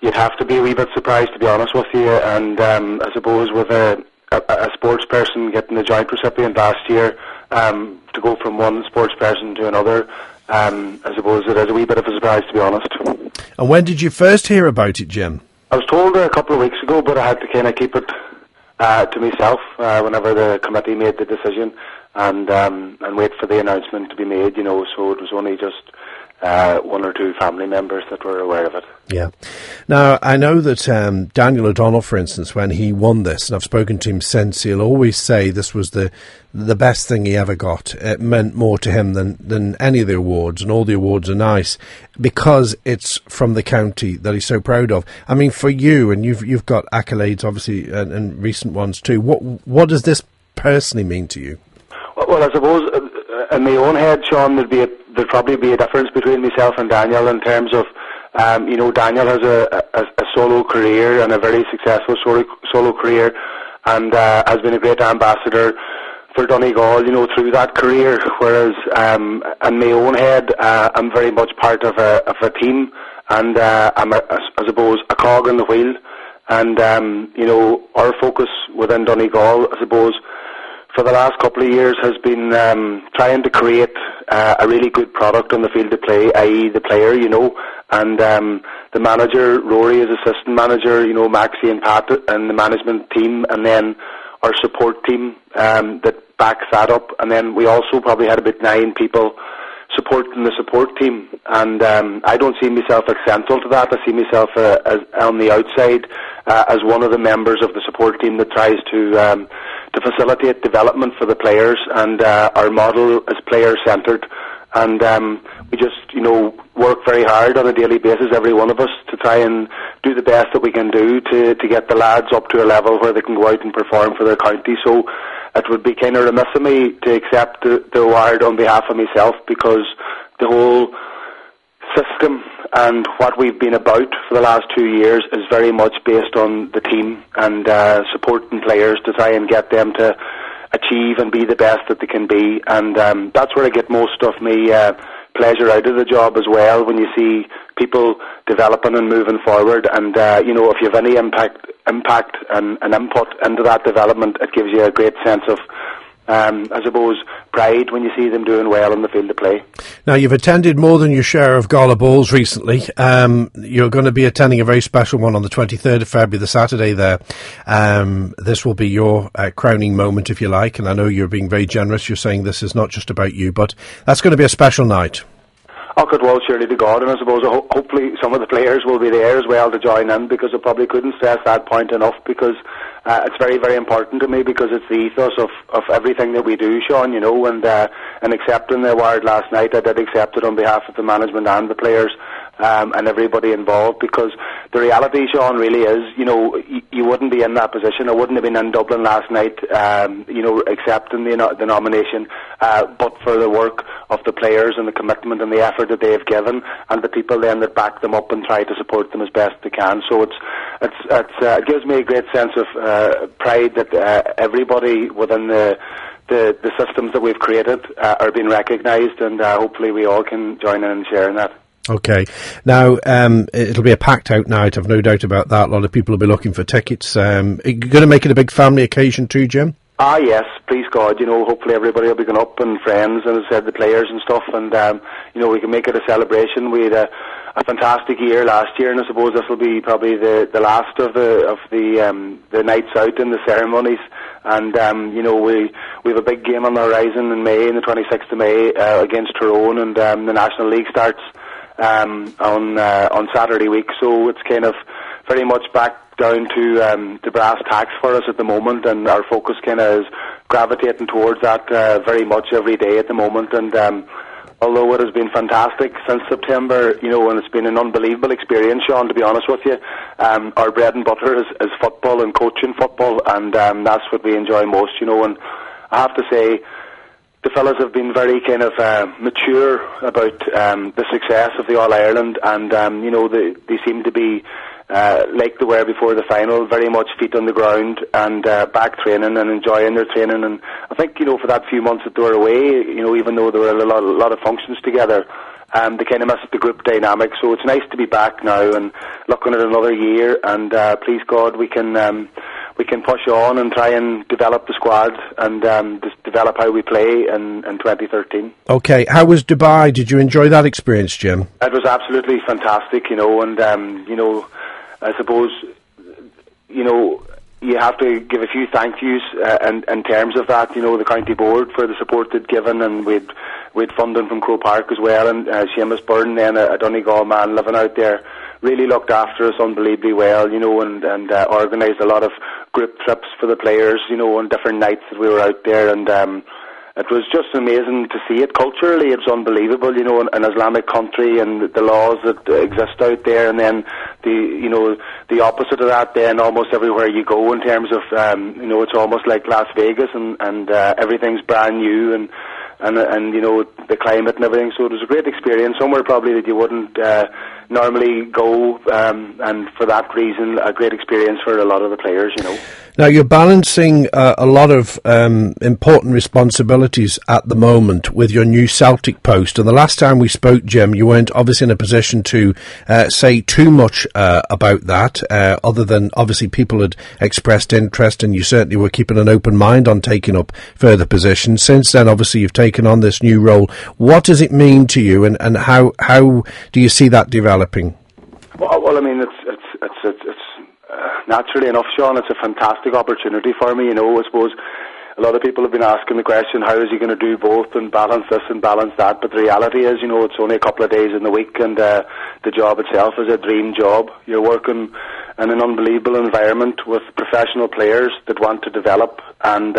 you'd have to be a wee bit surprised, to be honest with you. And I suppose with a sports person getting the joint recipient last year, to go from one sports person to another, I suppose it is a wee bit of a surprise, to be honest. And when did you first hear about it, Jim? I was told a couple of weeks ago, but I had to kind of keep it to myself whenever the committee made the decision, and wait for the announcement to be made, so it was only just one or two family members that were aware of it. Yeah. Now, I know that Daniel O'Donnell, for instance, when he won this, and I've spoken to him since, he'll always say this was the best thing he ever got. It meant more to him than any of the awards, and all the awards are nice because it's from the county that he's so proud of. I mean, for you, and you've got accolades, obviously, and recent ones too. What does this personally mean to you? Well, I suppose in my own head, Sean, there'd probably be a difference between myself and Daniel in terms of, Daniel has a solo career and a very successful solo career, and has been a great ambassador for Donegal, through that career. Whereas in my own head, I'm very much part of a team, and I'm I suppose a cog in the wheel. And our focus within Donegal, I suppose, for the last couple of years has been trying to create a really good product on the field of play, i.e. the player, and the manager, Rory, is assistant manager, Maxie and Pat and the management team, and then our support team that backs that up, and then we also probably had about 9 people supporting the support team, and I don't see myself essential to that. I see myself as on the outside as one of the members of the support team that tries to facilitate development for the players, and our model is player-centred, and we just, work very hard on a daily basis, every one of us, to try and do the best that we can do to get the lads up to a level where they can go out and perform for their county. So it would be kind of remiss of me to accept the award on behalf of myself, because the whole system and what we've been about for the last 2 years is very much based on the team and supporting players to try and get them to achieve and be the best that they can be. And that's where I get most of my pleasure out of the job as well, when you see people developing and moving forward. And if you have any impact and input into that development, it gives you a great sense of I suppose pride when you see them doing well in the field of play. Now, you've attended more than your share of Gala Balls recently. You're going to be attending a very special one on the 23rd of February, the Saturday there. This will be your crowning moment, if you like, and I know you're being very generous. You're saying this is not just about you, but that's going to be a special night. Oh, good, well, surely to God, and I suppose hopefully some of the players will be there as well to join in, because I probably couldn't stress that point enough, because it's very, very important to me, because it's the ethos of everything that we do, Sean, and accepting the award last night, I did accept it on behalf of the management and the players, and everybody involved, because the reality, Sean, really is, you wouldn't be in that position. I wouldn't have been in Dublin last night, accepting the nomination, but for the work of the players and the commitment and the effort that they have given, and the people then that back them up and try to support them as best they can. So it gives me a great sense of pride that everybody within the systems that we've created are being recognised, and hopefully we all can join in and share in that. Okay. Now, it'll be a packed-out night, I've no doubt about that. A lot of people will be looking for tickets. Are you going to make it a big family occasion too, Jim? Ah, yes, please God, hopefully everybody will be going up, and friends, and as I said, the players and stuff, and, we can make it a celebration. We had a fantastic year last year, and I suppose this will be probably the last of the nights out and the ceremonies, and, we have a big game on the horizon in May, on the 26th of May, against Tyrone, and the National League starts on Saturday week, so it's kind of very much back down to the brass tacks for us at the moment, and our focus kind of is gravitating towards that very much every day at the moment. And although it has been fantastic since September, and it's been an unbelievable experience, Sean, to be honest with you, our bread and butter is football and coaching football, and that's what we enjoy most, and I have to say the fellas have been very kind of mature about the success of the All-Ireland, and they seem to be like they were before the final, very much feet on the ground and back training and enjoying their training. And I think, for that few months that they were away, even though there were a lot of functions together, they kind of missed the group dynamic. So it's nice to be back now and looking at another year. And please God, we can push on and try and develop the squad and just develop how we play in 2013. Okay, how was Dubai? Did you enjoy that experience, Jim? It was absolutely fantastic, and I suppose, you have to give a few thank yous in terms of that. The county board for the support they'd given, and we'd funding from Croke Park as well, and Seamus Byrne, then a Donegal man living out there, really looked after us unbelievably well, and organised a lot of group trips for the players, on different nights that we were out there, and it was just amazing to see it. Culturally, it's unbelievable, an Islamic country and the laws that exist out there, and then the opposite of that then almost everywhere you go in terms of, it's almost like Las Vegas and everything's brand new and the climate and everything. So it was a great experience, somewhere probably that you wouldn't normally go, and for that reason, a great experience for a lot of the players, Now, you're balancing a lot of important responsibilities at the moment with your new Celtic post. And the last time we spoke, Jim, you weren't obviously in a position to say too much about that, other than obviously people had expressed interest, and you certainly were keeping an open mind on taking up further positions. Since then, obviously, you've taken on this new role. What does it mean to you, and how do you see that developing? Well, I mean, it's naturally enough, Sean, it's a fantastic opportunity for me. I suppose a lot of people have been asking the question, how is he going to do both and balance this and balance that? But the reality is, it's only a couple of days in the week, and the job itself is a dream job. You're working in an unbelievable environment with professional players that want to develop, and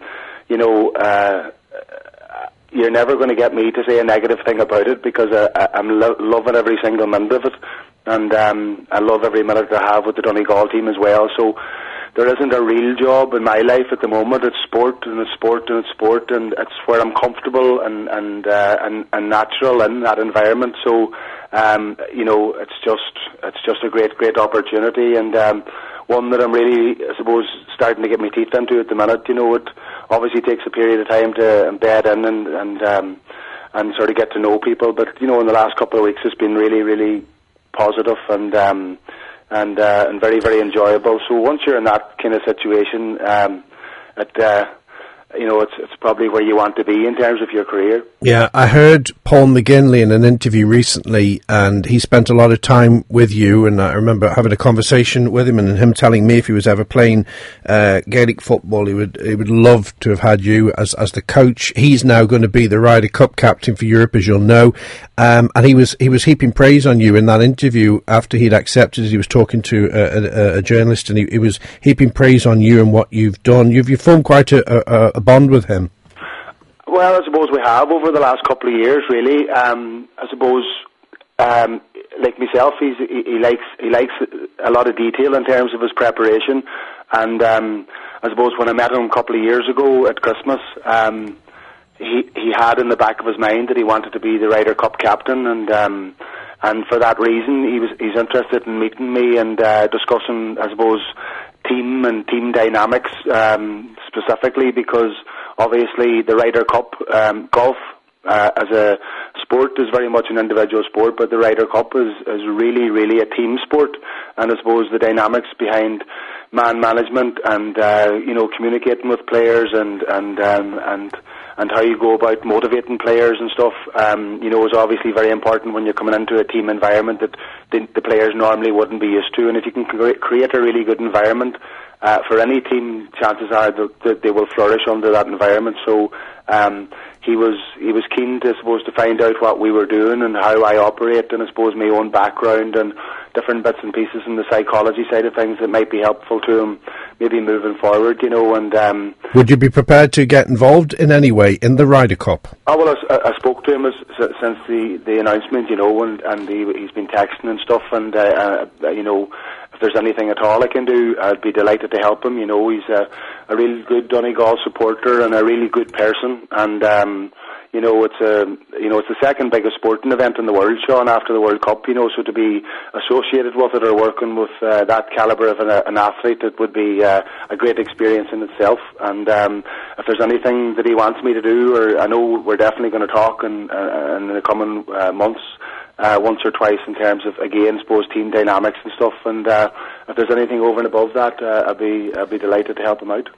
you're never going to get me to say a negative thing about it, because I'm loving every single minute of it. And I love every minute I have with the Donegal team as well. So there isn't a real job in my life at the moment. It's sport, and it's sport, and it's sport, and it's where I'm comfortable and natural in that environment. So it's just a great opportunity, and one that I'm really, I suppose, starting to get my teeth into at the minute. It obviously takes a period of time to embed in and sort of get to know people. But in the last couple of weeks, it's been really, really positive and very, very enjoyable. So once you're in that kind of situation, it's probably where you want to be in terms of your career. Yeah, I heard Paul McGinley in an interview recently, and he spent a lot of time with you, and I remember having a conversation with him and him telling me if he was ever playing Gaelic football, he would love to have had you as the coach. He's now going to be the Ryder Cup captain for Europe, as you'll know, and he was heaping praise on you in that interview after he'd accepted it. He was talking to a journalist, and he was heaping praise on you and what you've done. You've formed quite a bond with him. Well, I suppose we have over the last couple of years, really. I suppose, like myself, he likes a lot of detail in terms of his preparation, and I suppose when I met him a couple of years ago at Christmas, he had in the back of his mind that he wanted to be the Ryder Cup captain, and for that reason, he's interested in meeting me and discussing, I suppose, team and team dynamics, specifically because obviously the Ryder Cup, golf as a sport is very much an individual sport, but the Ryder Cup is really, really a team sport, and I suppose the dynamics behind man management and communicating with players and how you go about motivating players and stuff, is obviously very important when you're coming into a team environment that the players normally wouldn't be used to. And if you can create a really good environment for any team, chances are that they will flourish under that environment. So he was keen to, I suppose, to find out what we were doing and how I operate, and I suppose my own background and different bits and pieces in the psychology side of things that might be helpful to him maybe moving forward, and would you be prepared to get involved in any way in the Ryder Cup? Oh, well, I spoke to him since the announcement, and he's been texting and stuff, and if there's anything at all I can do, I'd be delighted to help him. He's a really good Donegal supporter and a really good person, and it's the second biggest sporting event in the world, Sean, after the World Cup. So to be associated with it or working with that calibre of an athlete, it would be a great experience in itself. And if there's anything that he wants me to do, or I know we're definitely going to talk in the coming months, once or twice, in terms of, again, suppose team dynamics and stuff. And if there's anything over and above that, I'd be delighted to help him out.